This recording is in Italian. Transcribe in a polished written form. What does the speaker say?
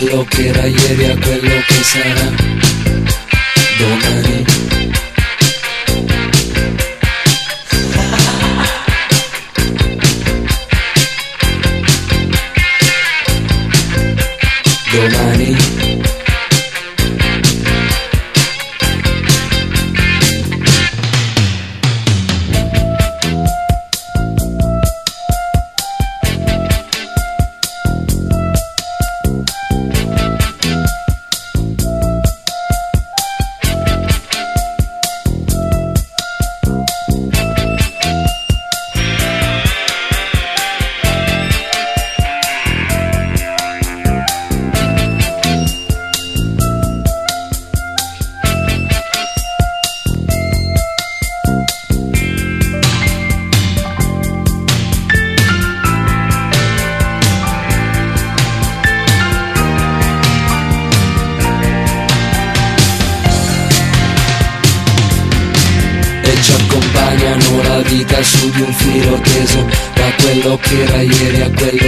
quello che era ieri a quello che sarà domani. Domani. Ci accompagnano la vita su di un filo teso, da quello che era ieri a quello